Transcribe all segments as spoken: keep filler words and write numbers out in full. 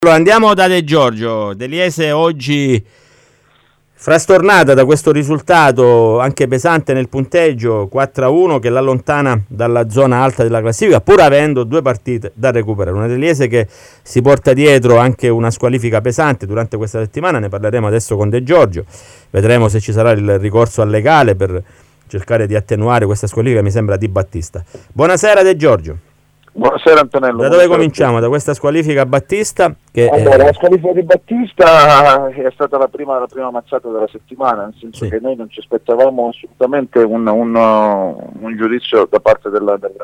Allora, andiamo da De Giorgio. Deliese oggi frastornata da questo risultato anche pesante nel punteggio quattro a uno che l'allontana dalla zona alta della classifica, pur avendo due partite da recuperare. Una Deliese che si porta dietro anche una squalifica pesante durante questa settimana, ne parleremo adesso con De Giorgio, vedremo se ci sarà il ricorso al legale per cercare di attenuare questa squalifica, mi sembra di Battista. Buonasera De Giorgio. Buonasera Antonello. Da dove cominciamo? Da questa squalifica a Battista? Che allora, è... la squalifica di Battista è stata la prima, la prima mazzata della settimana, nel senso sì. che noi non ci aspettavamo assolutamente un, un, un giudizio da parte della, della,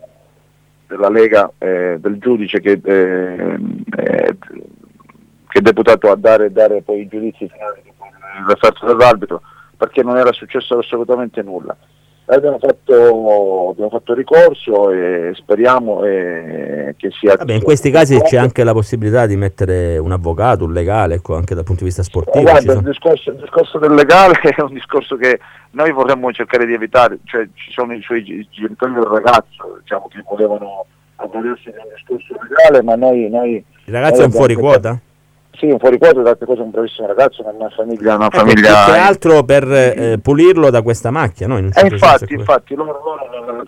della Lega, eh, del giudice che, eh, eh, che è deputato a dare, dare poi i giudizi finali del referto dell'arbitro, perché non era successo assolutamente nulla. Abbiamo fatto, abbiamo fatto ricorso e speriamo eh, che sia... Vabbè, in questi casi c'è anche la possibilità di mettere un avvocato, un legale, ecco, anche dal punto di vista sportivo. Eh, guarda, sono... il, discorso, il discorso del legale è un discorso che noi vorremmo cercare di evitare, cioè ci sono i suoi i genitori del ragazzo, diciamo, che volevano avvalersi di un discorso legale, ma noi... noi il ragazzo è un fuori quota? Sì, un fuori quota, tante cose, un bravissimo ragazzo, una famiglia, una ecco, famiglia... più che altro per eh, pulirlo da questa macchia, no? In un certo eh, infatti, senso, infatti, loro, loro,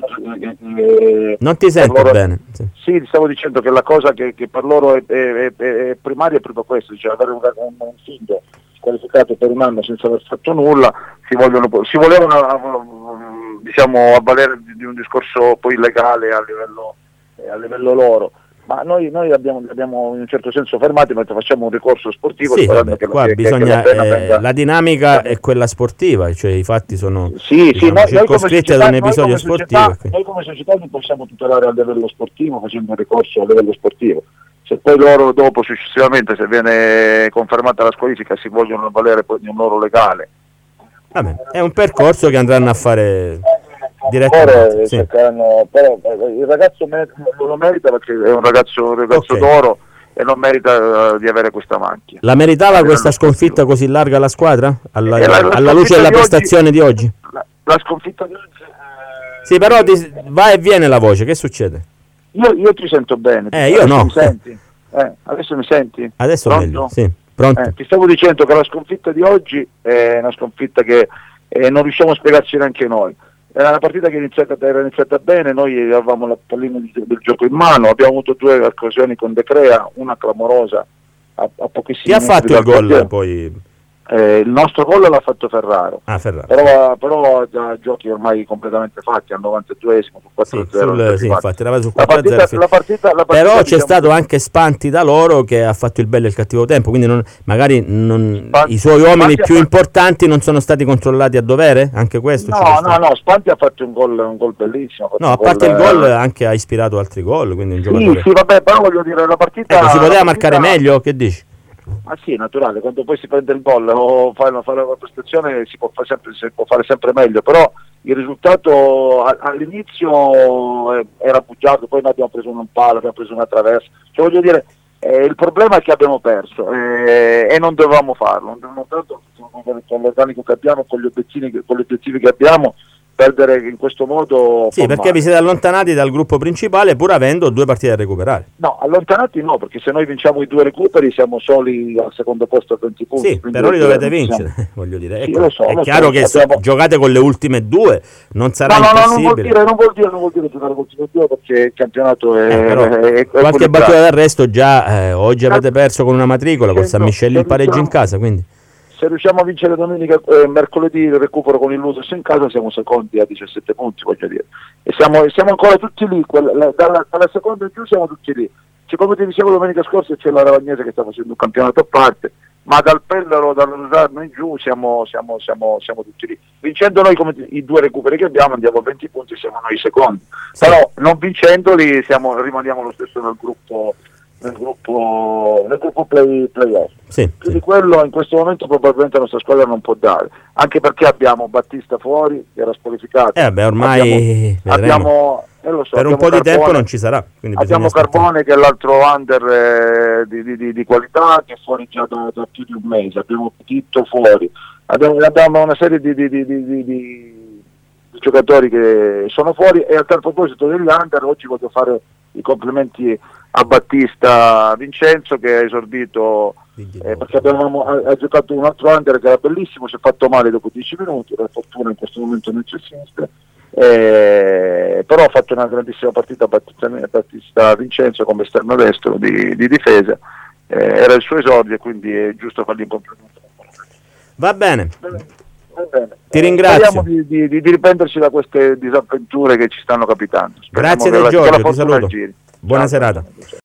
eh, non ti sento loro, bene. Sì. sì, ti stavo dicendo che la cosa che, che per loro è, è, è, è primaria è proprio questo, cioè avere un, un, un figlio qualificato per un anno senza aver fatto nulla, si, vogliono, si volevano diciamo avvalere di, di un discorso poi legale a livello, eh, a livello loro. Ma noi, noi abbiamo, abbiamo in un certo senso fermati mentre facciamo un ricorso sportivo. Sì, vabbè, che qua che, bisogna, che la, eh, venga... la dinamica è quella sportiva, cioè i fatti sono sì, diciamo, sì, circoscritti ad un episodio sportivo. Società, noi come società li possiamo tutelare a livello sportivo facendo un ricorso a livello sportivo. Se poi loro dopo successivamente, se viene confermata la squalifica, si vogliono avvalere poi di un loro legale. Vabbè, è un percorso che andranno a fare... Direttamente, sì. Cercano, però il ragazzo lo merita perché è un ragazzo, un ragazzo okay. d'oro e non merita uh, di avere questa macchia. La meritava eh, questa sconfitta così larga alla squadra? Alla, la, la alla luce della di prestazione oggi, di oggi? La, la sconfitta di oggi... Eh, sì, però ti, va e viene la voce, che succede? Io, io ti sento bene. Eh, io no. Mi senti? Eh, adesso mi senti? Adesso Pronto? meglio, sì. Pronto? Eh, ti stavo dicendo che la sconfitta di oggi è una sconfitta che eh, non riusciamo a spiegarci neanche noi. Era una partita che iniziata, era iniziata bene, noi avevamo la pallina del gioco in mano, abbiamo avuto due occasioni con De Crea, una clamorosa a, a pochissimi Chi ha fatto il gol poi? Eh, il nostro gol l'ha fatto Ferraro, ah, Ferraro. però, però da giochi ormai completamente fatti al novantaduesimo su quattro a zero. Sì, sì, infatti eravate su la quattro a zero. La partita, la partita, però c'è diciamo, stato anche Spanti da loro che ha fatto il bello e il cattivo tempo, quindi non, magari non, Spanti, i suoi uomini più importanti non sono stati controllati a dovere? Anche questo? No, no, no, Spanti ha fatto un gol, un gol bellissimo. No, a parte il gol anche ha ispirato altri gol, quindi un giocatore... Sì, sì, vabbè, però voglio dire, la partita... Ecco, si poteva partita... marcare meglio, che dici? Ah sì, naturale, quando poi si prende il gol o fa, fa la prestazione si può, fare sempre, si può fare sempre meglio, però il risultato all'inizio era bugiardo, poi noi abbiamo preso un palo, abbiamo preso una traversa, cioè voglio dire, eh, il problema è che abbiamo perso eh, e non dovevamo farlo, non dovevamo tanto con l'organico che abbiamo, con gli obiettivi, con gli obiettivi che abbiamo, perdere in questo modo. Sì, perché male. Vi siete allontanati dal gruppo principale pur avendo due partite da recuperare. No, allontanati no, perché se noi vinciamo i due recuperi siamo soli al secondo posto a venti punti. Sì, però li dovete vincere, siamo... voglio dire. Sì, ecco, lo so, è lo chiaro so, che abbiamo... se giocate con le ultime due non sarà no, no, impossibile. No, non vuol dire, non vuol dire, non vuol dire giocare con le ultime due perché il campionato è... Eh, però, è, è qualche battuta d'arresto già eh, oggi avete perso con una matricola, con San Miscelli il pareggio in casa, quindi... Se riusciamo a vincere domenica, eh, mercoledì il recupero con il Ludos in casa siamo secondi a diciassette punti, voglio dire. E siamo, siamo ancora tutti lì, quella, la, dalla, dalla seconda in giù siamo tutti lì. Cioè, come ti dicevo domenica scorsa c'è la Ravagnese che sta facendo un campionato a parte, ma dal Pellaro, dal Rosarno in giù siamo, siamo, siamo, siamo tutti lì. Vincendo noi come i due recuperi che abbiamo andiamo a venti punti, siamo noi secondi. Sì. Però non vincendoli siamo, rimaniamo lo stesso nel gruppo... nel gruppo, nel gruppo play, playoff. Sì, quindi sì. Quello in questo momento probabilmente la nostra squadra non può dare, anche perché abbiamo Battista fuori che era squalificato. Eh beh, ormai abbiamo, abbiamo eh, lo so, per un po' Carbone, di tempo non ci sarà. Abbiamo Carbone che è l'altro under eh, di, di, di, di qualità che è fuori già da, da più di un mese, abbiamo Titto fuori, abbiamo, abbiamo una serie di, di, di, di, di, di giocatori che sono fuori. E a tal proposito degli under oggi voglio fare i complimenti a Battista Vincenzo, che ha esordito eh, perché abbiamo ha, ha giocato un altro under che era bellissimo, si è fatto male dopo dieci minuti, per fortuna in questo momento non c'è sinistra, eh, però ha fatto una grandissima partita Battista, Battista Vincenzo come esterno destro di, di difesa, eh, era il suo esordio, quindi è giusto fargli un complimento. Va bene. Va bene. Ti ringrazio. Speriamo di, di, di riprenderci da queste disavventure che ci stanno capitando. Speriamo Grazie che Del la, Giorgio, che la ti fortuna saluto. giri. Buona Ciao. serata.